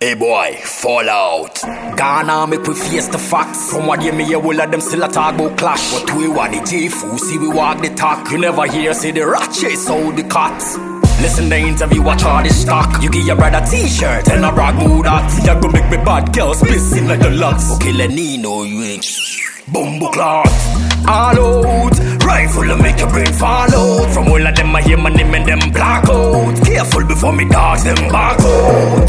Hey boy, fall out. Ghana make we face the facts. From what you me hear, all of them still a talk about clash. But we want the J-Foo, see we walk the talk. You never hear say the rat chase out the cats. Listen the interview, watch all this stock. You give your brother t-shirt and a brag about that. You gon' make me bad girls pissing like the lots. Okay, Lenino, you ain't bumbo clot. All out, rifle to make your brain fall out. From all of them I hear my name and them black out. Careful before me dogs them back out.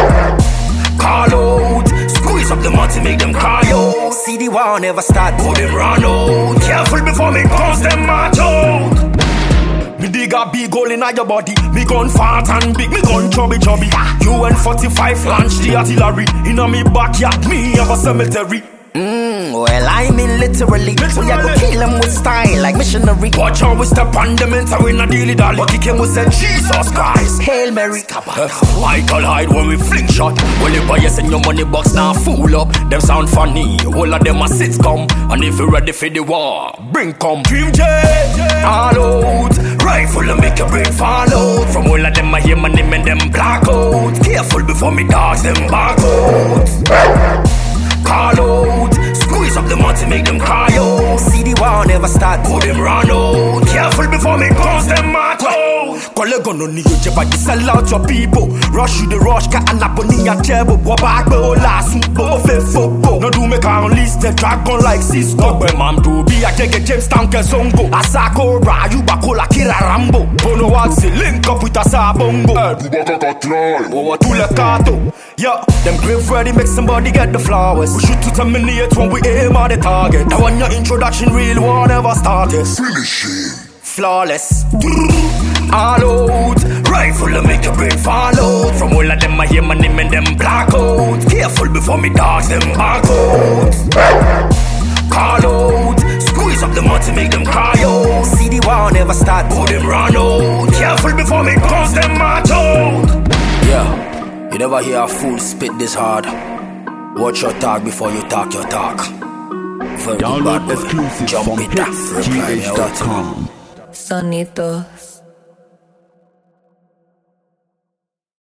Call out, squeeze up the money make them cry out. See the war never start, put them run out. Careful before me guns them march out. Me dig a big hole in your body. Me gun fat and big, me gun chubby. UN-45 launch the artillery. In a me backyard, me have a cemetery. Well, I mean literally. We a go kill them with style like missionary. Watch how we step on them and we not dilly dally. But kick him we say Jesus Christ. Hail Mary. Michael hide when we fling shot. Well, if I send your money box now full up. Them sound funny, all of them a sitcom. And if you ready for the war, bring come Dream J, all out. Rifle to make your brain fall out. From all of them I hear my name and them black out. Careful before me dogs them back out. Call out, squeeze up the money make them cry out. See the war never start, put them run out. Careful before me guns them march out. Call a gun on you, jeopardy sell out your people. Rush you the rush, cat and up on your table. What back bo last bo fe football. No do me can list the dragon like Cisco. When man to be a jege James Tanker Zongo. Asako ra you bakola kira Rambo. Bono waxi link up with a sabongo. Over to le kato. Yo, them grave ready make somebody get the flowers. We shoot to terminate when we aim at the target. Now when your introduction real war never started. Finishing. Flawless. All out. Rifle to make your brain fall out. From all of them I hear my name and them black out. Careful before me dogs them back out. Call out. Squeeze up the money make them cry out. See the war never start, put them run out. Careful before me guns them march out. Yeah, you never hear a fool spit this hard. Watch your talk before you talk your talk. Download exclusive from hitsgh.com. Sonito.